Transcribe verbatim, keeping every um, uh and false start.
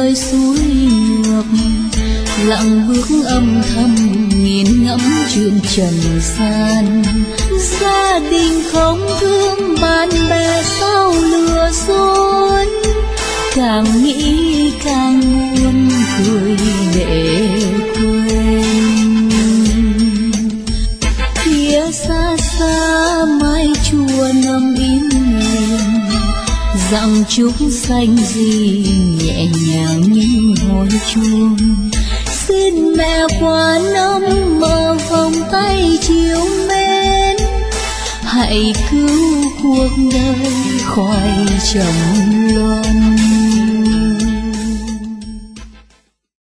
đời suối ngược, lặng bước âm thầm nghiền ngẫm chuyện trần gian. Gia đình không thương, bạn bè sao lừa dối, càng nghĩ càng muốn cười để quên. Phía xa xa mái chùa nằm im lìm, dặm trúc xanh gì nhẹ nhàng như hồi chuông. Xin mẹ qua năm mở vòng tay chiều mến, hãy cứu cuộc đời khỏi trầm luân.